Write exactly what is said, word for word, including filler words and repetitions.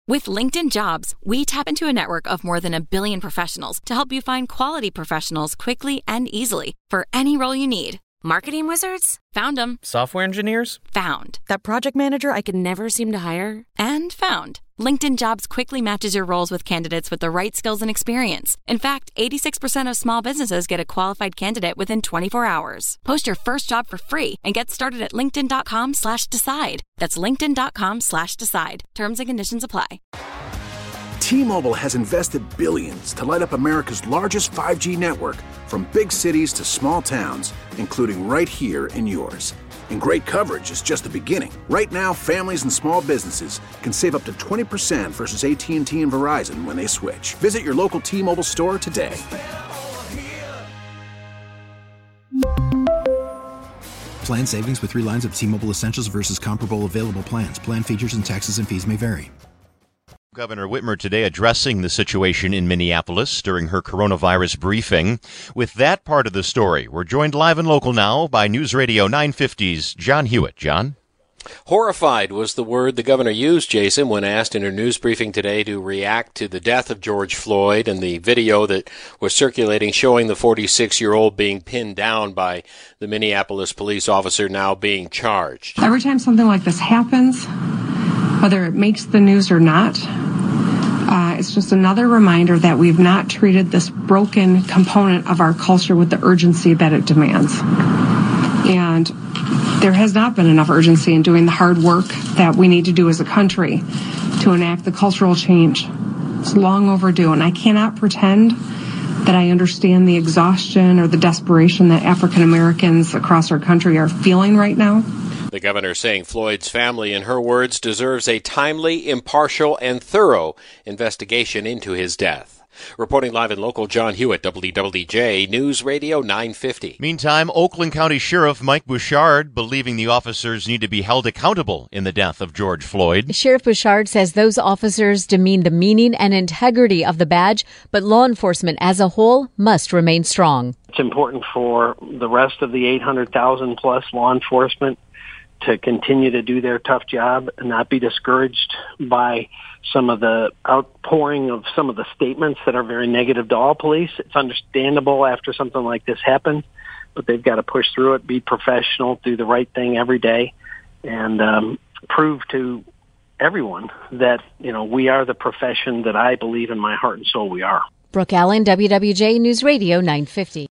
With LinkedIn Jobs, we tap into a network of more than a billion professionals to help you find quality professionals quickly and easily for any role you need. Marketing wizards? Found them. Software engineers? Found. That project manager I could never seem to hire? And found. LinkedIn Jobs quickly matches your roles with candidates with the right skills and experience. In fact, eighty-six percent of small businesses get a qualified candidate within twenty-four hours. Post your first job for free and get started at linkedin.com slash decide. That's linkedin.com slash decide. Terms and conditions apply. T-Mobile has invested billions to light up America's largest five G network, from big cities to small towns, including right here in yours. And great coverage is just the beginning. Right now, families and small businesses can save up to twenty percent versus A T and T and Verizon when they switch. Visit your local T-Mobile store today. Plan savings with three lines of T-Mobile Essentials versus comparable available plans. Plan features and taxes and fees may vary. Governor Whitmer today addressing the situation in Minneapolis during her coronavirus briefing. With that part of the story, we're joined live and local now by News Radio nine fifty's John Hewitt. John? Horrified was the word the governor used, Jason, when asked in her news briefing today to react to the death of George Floyd and the video that was circulating showing the forty-six-year-old being pinned down by the Minneapolis police officer now being charged. Every time something like this happens, whether it makes the news or not, uh, it's just another reminder that we've not treated this broken component of our culture with the urgency that it demands. And there has not been enough urgency in doing the hard work that we need to do as a country to enact the cultural change. It's long overdue, and I cannot pretend that I understand the exhaustion or the desperation that African Americans across our country are feeling right now. The governor saying Floyd's family, in her words, deserves a timely, impartial, and thorough investigation into his death. Reporting live and local, John Hewitt, W W J News Radio nine fifty. Meantime, Oakland County Sheriff Mike Bouchard believing the officers need to be held accountable in the death of George Floyd. Sheriff Bouchard says those officers demean the meaning and integrity of the badge, but law enforcement as a whole must remain strong. It's important for the rest of the eight hundred thousand plus law enforcement to continue to do their tough job and not be discouraged by some of the outpouring of some of the statements that are very negative to all police. It's understandable after something like this happens, but they've got to push through it, be professional, do the right thing every day, and um, prove to everyone that, you know, we are the profession that I believe in my heart and soul we are. Brooke Allen, W W J News Radio nine fifty.